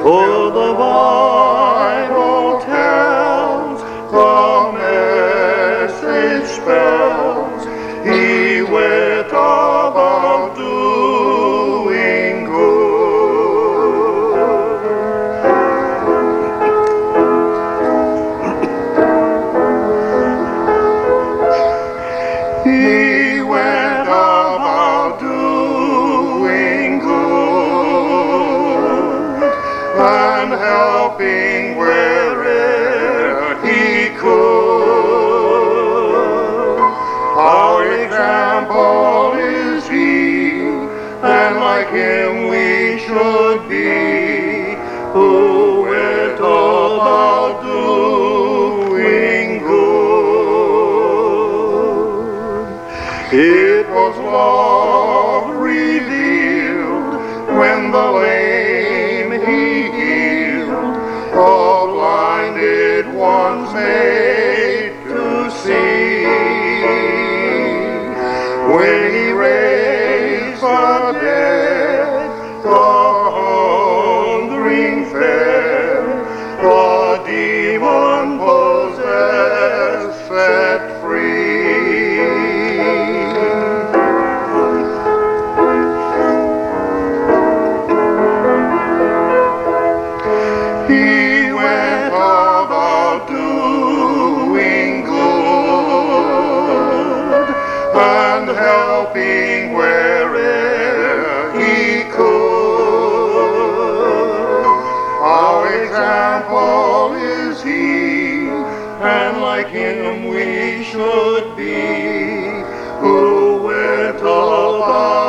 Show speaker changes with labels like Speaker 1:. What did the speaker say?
Speaker 1: Oh, the Bible tells, the message spells, He went about doing good. He went about doing good and helping wherever He could. Our example is He, and like Him we should be, who went about doing good. It was love revealed when the lame He healed, the blinded ones made to see. When He raised the dead, the hungering fed, the demon-possessed set free. He went about doing good and helping wherever He could. Our example is He, and like Him we should be, who went about